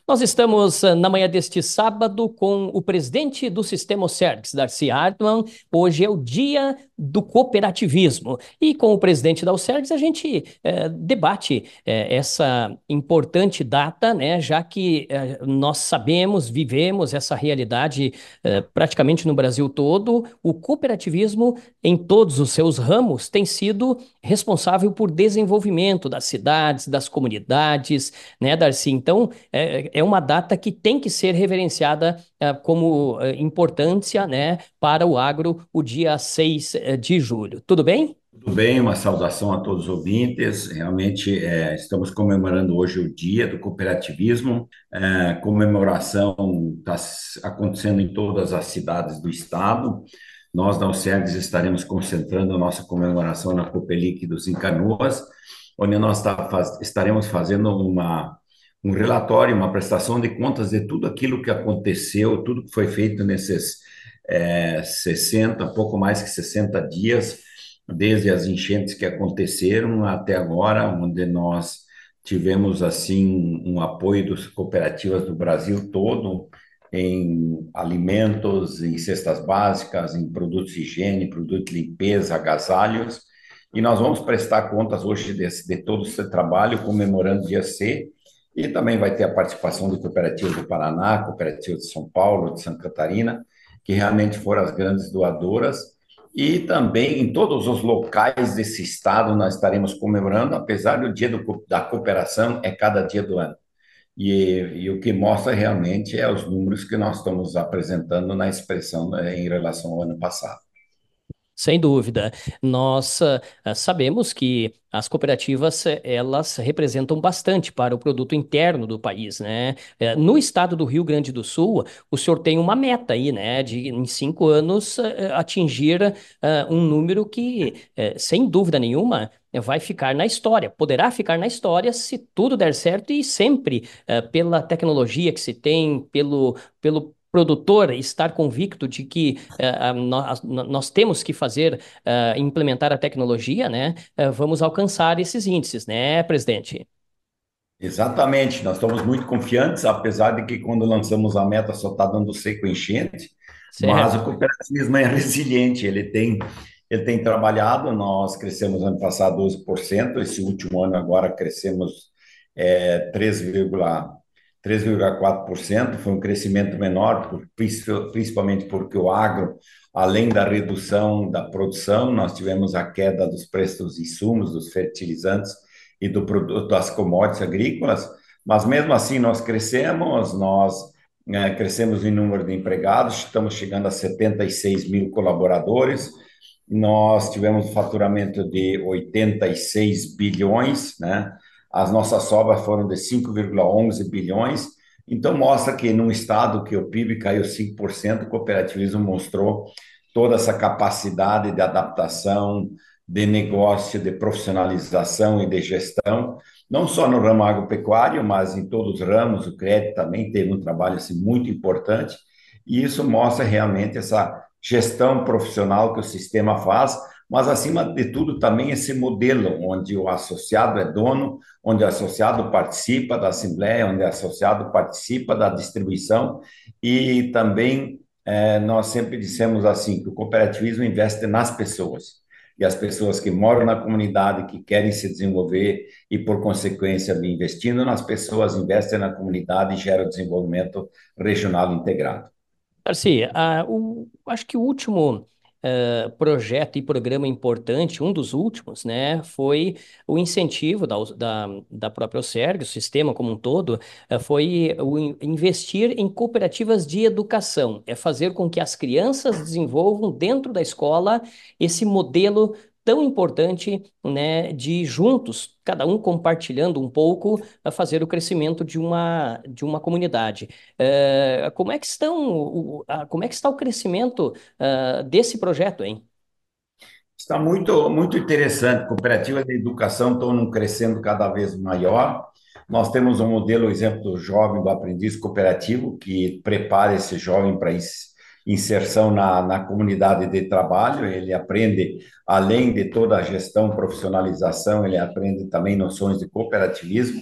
Nós estamos na manhã deste sábado com o presidente do Sistema Ocergs, Darcy Hartmann. Hoje é o dia do cooperativismo. E com o presidente da Ocergs a gente debate essa importante data, né, já que nós sabemos, vivemos essa realidade praticamente no Brasil todo. O cooperativismo, em todos os seus ramos, tem sido responsável por desenvolvimento das cidades, das comunidades, né, Darcy? Então, é uma data que tem que ser reverenciada como importância, né, para o agro, o dia 6 de julho. Tudo bem? Tudo bem, uma saudação a todos os ouvintes. Realmente, estamos comemorando hoje o Dia do Cooperativismo. Comemoração está acontecendo em todas as cidades do estado. Nós, da Alcerdes, estaremos concentrando a nossa comemoração na Coopelic dos Canoas, onde estaremos fazendo um relatório, uma prestação de contas de tudo aquilo que aconteceu, tudo que foi feito nesses 60, pouco mais que 60 dias desde as enchentes que aconteceram até agora, onde nós tivemos assim um apoio das cooperativas do Brasil todo em alimentos, em cestas básicas, em produtos de higiene, produtos de limpeza, agasalhos. E nós vamos prestar contas hoje de todo esse trabalho, comemorando o dia C, e também vai ter a participação de cooperativas do Paraná, cooperativas de São Paulo, de Santa Catarina, que realmente foram as grandes doadoras. E também em todos os locais desse estado nós estaremos comemorando, apesar do dia da cooperação é cada dia do ano. E o que mostra realmente é os números que nós estamos apresentando na expressão, né, em relação ao ano passado. Sem dúvida. Nós sabemos que as cooperativas elas representam bastante para o produto interno do país, né? No estado do Rio Grande do Sul, o senhor tem uma meta aí, né? De em 5 anos atingir um número que, sem dúvida nenhuma, vai ficar na história. Poderá ficar na história se tudo der certo e sempre pela tecnologia que se tem, pelo produtor estar convicto de que nós temos que fazer, implementar a tecnologia, né? Vamos alcançar esses índices, né, presidente? Exatamente, nós estamos muito confiantes, apesar de que quando lançamos a meta só está dando seco enchente, mas o Certo. cooperativismo é resiliente, ele tem trabalhado, nós crescemos ano passado 12%, esse último ano agora crescemos 3,4%, foi um crescimento menor, principalmente porque o agro, além da redução da produção, nós tivemos a queda dos preços dos insumos, dos fertilizantes, e do produto das commodities agrícolas, mas mesmo assim nós crescemos em número de empregados, estamos chegando a 76 mil colaboradores, nós tivemos um faturamento de 86 bilhões, né? As nossas sobras foram de 5,11 bilhões, então mostra que num estado que o PIB caiu 5%, o cooperativismo mostrou toda essa capacidade de adaptação, de negócio, de profissionalização e de gestão, não só no ramo agropecuário, mas em todos os ramos. O crédito também teve um trabalho assim, muito importante, e isso mostra realmente essa gestão profissional que o sistema faz, mas acima de tudo também esse modelo onde o associado é dono, onde o associado participa da assembleia, onde o associado participa da distribuição e também nós sempre dissemos assim que o cooperativismo investe nas pessoas e as pessoas que moram na comunidade, que querem se desenvolver e, por consequência, investindo nas pessoas, investem na comunidade e geram desenvolvimento regional integrado. Darcy, acho que o último projeto e programa importante, um dos últimos, né, foi o incentivo da própria Alcergue, o sistema como um todo, foi investir em cooperativas de educação, é fazer com que as crianças desenvolvam dentro da escola esse modelo tão importante, né, de juntos, cada um compartilhando um pouco, a fazer o crescimento de uma comunidade. Como é que como é que está o crescimento desse projeto, hein? Está muito, muito interessante. Cooperativas de educação estão crescendo cada vez maior. Nós temos um modelo, exemplo, do jovem, do aprendiz cooperativo, que prepara esse jovem para inserção na comunidade de trabalho. Ele aprende, além de toda a gestão, profissionalização, ele aprende também noções de cooperativismo.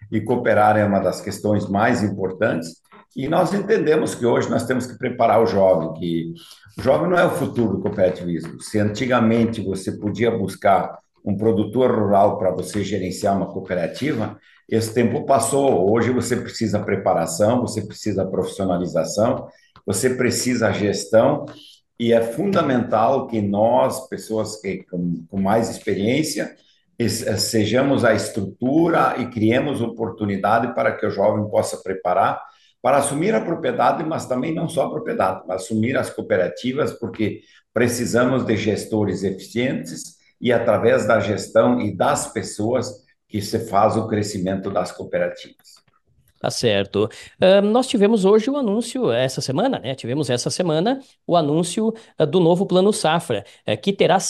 e cooperar é uma das questões mais importantes. E nós entendemos que hoje nós temos que preparar o jovem, que o jovem não é o futuro do cooperativismo. Se antigamente você podia buscar um produtor rural para você gerenciar uma cooperativa, esse tempo passou. Hoje você precisa preparação, você precisa profissionalização, você precisa gestão, e é fundamental que nós, pessoas com mais experiência, sejamos a estrutura e criemos oportunidade para que o jovem possa preparar para assumir a propriedade, mas também não só a propriedade, mas assumir as cooperativas, porque precisamos de gestores eficientes e através da gestão e das pessoas que se faz o crescimento das cooperativas. Tá certo. Nós tivemos hoje o anúncio, essa semana, né? Tivemos essa semana o anúncio do novo Plano Safra, que terá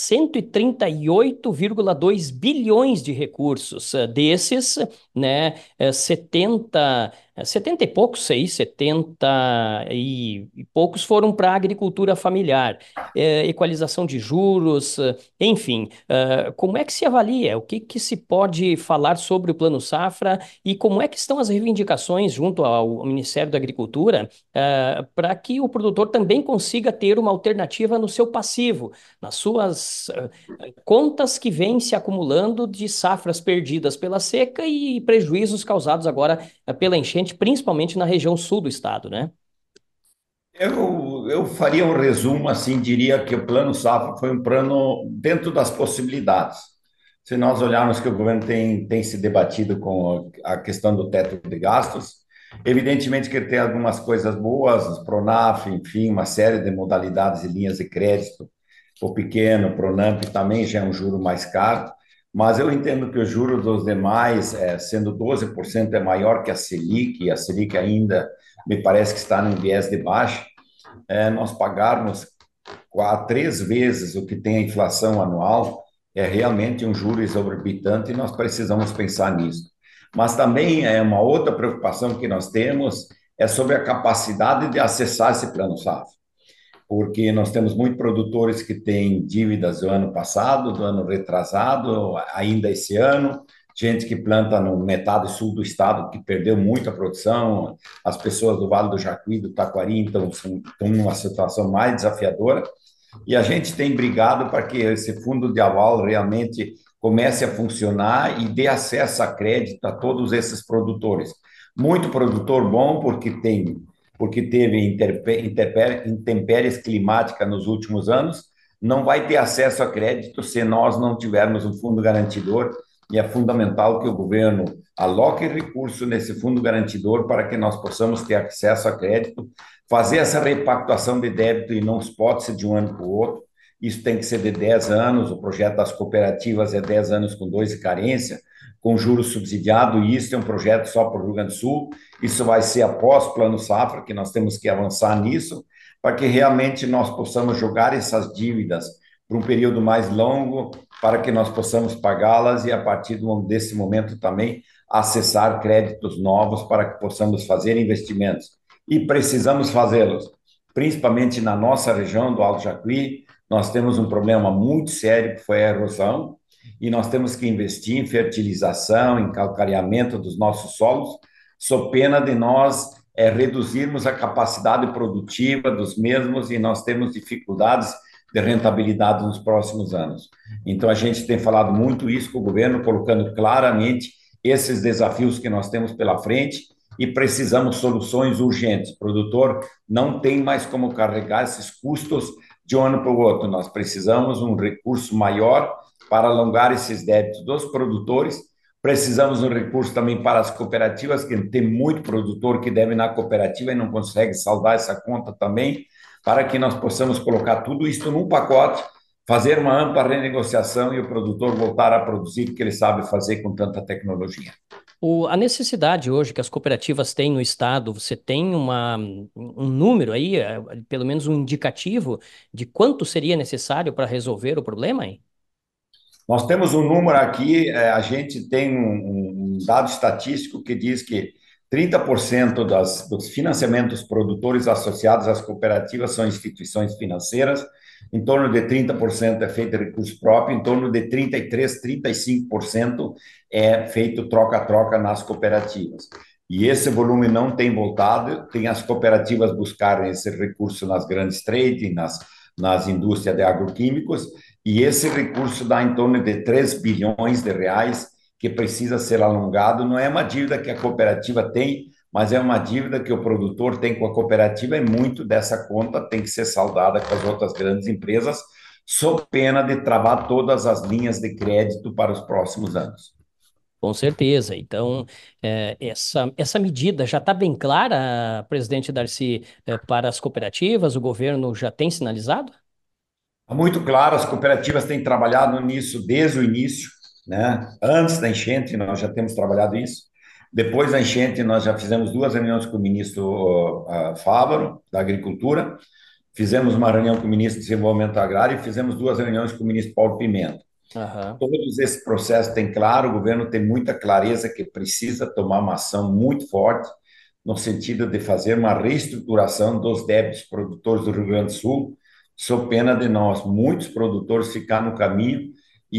138,2 bilhões de recursos. Desses, né, 70 e poucos, sei, 70 e poucos foram para a agricultura familiar, equalização de juros, enfim. Como é que se avalia? O que que se pode falar sobre o Plano Safra? E como é que estão as reivindicações junto ao Ministério da Agricultura, para que o produtor também consiga ter uma alternativa no seu passivo, nas suas contas que vêm se acumulando de safras perdidas pela seca e prejuízos causados agora pela enchente, principalmente na região sul do estado, né? Eu faria um resumo assim, diria que o Plano Safra foi um plano dentro das possibilidades. Se nós olharmos que o governo tem se debatido com a questão do teto de gastos, evidentemente que ele tem algumas coisas boas, Pronaf, enfim, uma série de modalidades e linhas de crédito, o pequeno, Pronamp também já é um juro mais caro, mas eu entendo que o juro dos demais, sendo 12%, é maior que a Selic, e a Selic ainda me parece que está num viés de baixa. Nós pagarmos 3 vezes o que tem a inflação anual é realmente um juro exorbitante e nós precisamos pensar nisso. Mas também é uma outra preocupação que nós temos é sobre a capacidade de acessar esse plano safra, porque nós temos muitos produtores que têm dívidas do ano passado, do ano retrasado, ainda esse ano, gente que planta no metade sul do estado, que perdeu muita produção, as pessoas do Vale do Jacuí, do Taquari, então, estão numa situação mais desafiadora, e a gente tem brigado para que esse fundo de aval realmente comece a funcionar e dê acesso a crédito a todos esses produtores. Muito produtor bom, porque teve intempéries climáticas nos últimos anos, não vai ter acesso a crédito se nós não tivermos um fundo garantidor, e é fundamental que o governo aloque recurso nesse fundo garantidor para que nós possamos ter acesso a crédito, fazer essa repactuação de débito e não pode ser de um ano para o outro, isso tem que ser de 10 anos, o projeto das cooperativas é 10 anos com 2 de carência, com juros subsidiados, e isso é um projeto só para o Rio Grande do Sul, isso vai ser após o Plano Safra, que nós temos que avançar nisso, para que realmente nós possamos jogar essas dívidas por um período mais longo, para que nós possamos pagá-las e, a partir desse momento, também acessar créditos novos para que possamos fazer investimentos. E precisamos fazê-los, principalmente na nossa região do Alto Jacuí. Nós temos um problema muito sério, que foi a erosão, e nós temos que investir em fertilização, em calcareamento dos nossos solos, sob pena de nós reduzirmos a capacidade produtiva dos mesmos, e nós temos dificuldades de rentabilidade nos próximos anos. Então, a gente tem falado muito isso com o governo, colocando claramente esses desafios que nós temos pela frente e precisamos de soluções urgentes. O produtor não tem mais como carregar esses custos de um ano para o outro. Nós precisamos de um recurso maior para alongar esses débitos dos produtores. Precisamos de um recurso também para as cooperativas, que tem muito produtor que deve na cooperativa e não consegue saldar essa conta também, para que nós possamos colocar tudo isso num pacote, fazer uma ampla renegociação e o produtor voltar a produzir o que ele sabe fazer com tanta tecnologia. A necessidade hoje que as cooperativas têm no estado, você tem um número aí, pelo menos um indicativo de quanto seria necessário para resolver o problema, hein? Nós temos um número aqui, a gente tem um dado estatístico que diz que 30% dos financiamentos produtores associados às cooperativas são instituições financeiras, em torno de 30% é feito de recurso próprio, em torno de 33, 35% é feito troca-troca nas cooperativas. E esse volume não tem voltado, tem as cooperativas buscarem esse recurso nas grandes trading, nas indústrias de agroquímicos, e esse recurso dá em torno de 3 bilhões de reais que precisa ser alongado. Não é uma dívida que a cooperativa tem, mas é uma dívida que o produtor tem com a cooperativa, e muito dessa conta tem que ser saldada com as outras grandes empresas, sob pena de travar todas as linhas de crédito para os próximos anos. Com certeza. Então, essa medida já está bem clara, presidente Darcy, para as cooperativas? O governo já tem sinalizado? Está muito claro, as cooperativas têm trabalhado nisso desde o início, né? Antes da enchente, nós já temos trabalhado isso. Depois da enchente, nós já fizemos duas reuniões com o ministro Fávaro, da Agricultura, fizemos uma reunião com o ministro do Desenvolvimento Agrário e fizemos duas reuniões com o ministro Paulo Pimenta. Aham. Todos esses processos têm claro, o governo tem muita clareza que precisa tomar uma ação muito forte no sentido de fazer uma reestruturação dos débitos produtores do Rio Grande do Sul, sob pena de nós, muitos produtores, ficar no caminho.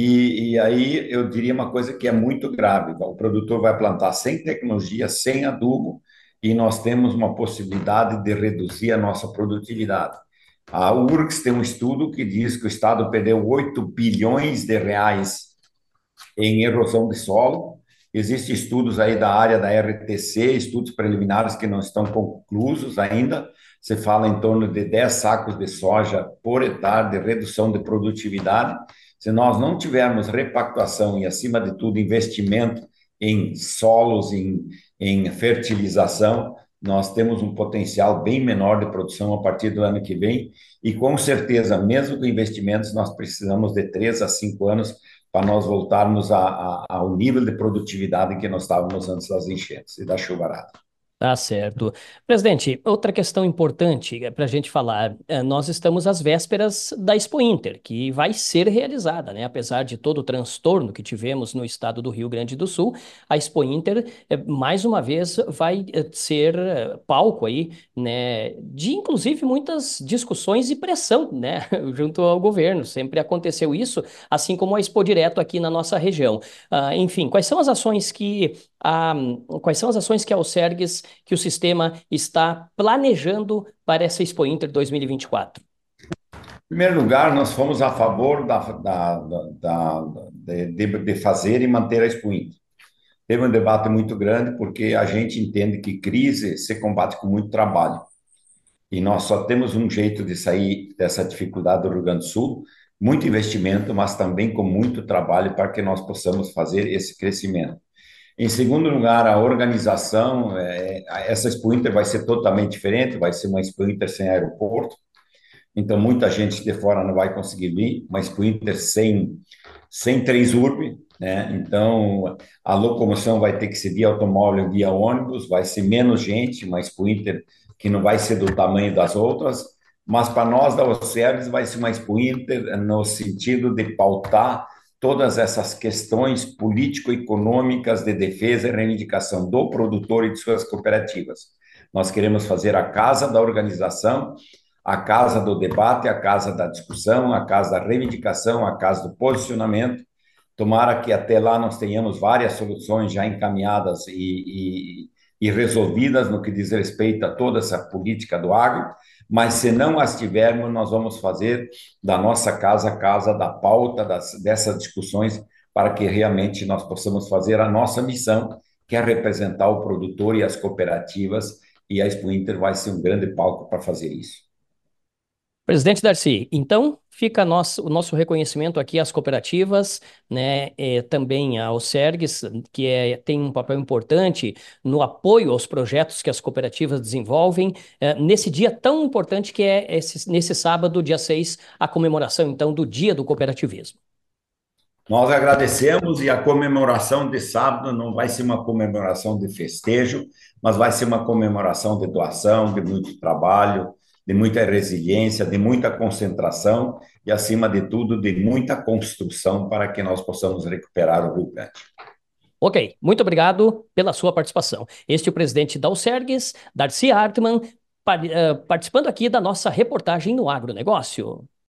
E aí eu diria uma coisa que é muito grave: o produtor vai plantar sem tecnologia, sem adubo, e nós temos uma possibilidade de reduzir a nossa produtividade. A URGS tem um estudo que diz que o Estado perdeu 8 bilhões de reais em erosão de solo. Existem estudos aí da área da RTC, estudos preliminares que não estão conclusos ainda. Se fala em torno de 10 sacos de soja por hectare de redução de produtividade. Se nós não tivermos repactuação e, acima de tudo, investimento em solos, em fertilização, nós temos um potencial bem menor de produção a partir do ano que vem. E, com certeza, mesmo com investimentos, nós precisamos de 3 a 5 anos para nós voltarmos ao nível de produtividade em que nós estávamos antes das enchentes e da chuvarada. Tá certo. Presidente, outra questão importante para a gente falar, nós estamos às vésperas da Expo Inter, que vai ser realizada, né? Apesar de todo o transtorno que tivemos no estado do Rio Grande do Sul, a Expo Inter, mais uma vez, vai ser palco aí, né? De, inclusive, muitas discussões e pressão, né? Junto ao governo. Sempre aconteceu isso, assim como a Expo Direto aqui na nossa região. Enfim, a, quais são as ações que a Alcergues, que o sistema está planejando para essa Expo Inter 2024? Em primeiro lugar, nós fomos a favor de fazer e manter a Expo Inter. Teve um debate muito grande, porque a gente entende que crise se combate com muito trabalho. E nós só temos um jeito de sair dessa dificuldade do Rio Grande do Sul: muito investimento, mas também com muito trabalho para que nós possamos fazer esse crescimento. Em segundo lugar, a organização, essa Expo Inter vai ser totalmente diferente, vai ser uma Expo Inter sem aeroporto, então muita gente de fora não vai conseguir vir, uma Expo Inter sem três urbe, né? Então a locomoção vai ter que ser via automóvel, via ônibus, vai ser menos gente, uma Expo Inter que não vai ser do tamanho das outras, mas para nós da Ocerves vai ser uma Expo Inter no sentido de pautar todas essas questões político-econômicas de defesa e reivindicação do produtor e de suas cooperativas. Nós queremos fazer a casa da organização, a casa do debate, a casa da discussão, a casa da reivindicação, a casa do posicionamento. Tomara que até lá nós tenhamos várias soluções já encaminhadas e resolvidas no que diz respeito a toda essa política do agro, mas se não as tivermos, nós vamos fazer da nossa casa a casa da pauta dessas discussões, para que realmente nós possamos fazer a nossa missão, que é representar o produtor e as cooperativas, e a Expo Inter vai ser um grande palco para fazer isso. Presidente Darcy, então fica o nosso reconhecimento aqui às cooperativas, né, também ao Sergues, que tem um papel importante no apoio aos projetos que as cooperativas desenvolvem, nesse dia tão importante que é nesse sábado, dia 6, a comemoração, então, do Dia do Cooperativismo. Nós agradecemos, e a comemoração de sábado não vai ser uma comemoração de festejo, mas vai ser uma comemoração de doação, de muito trabalho, de muita resiliência, de muita concentração e, acima de tudo, de muita construção para que nós possamos recuperar o Rio Grande. Ok, muito obrigado pela sua participação. Este é o presidente da Alcergues, Darcy Hartmann, participando aqui da nossa reportagem no agronegócio.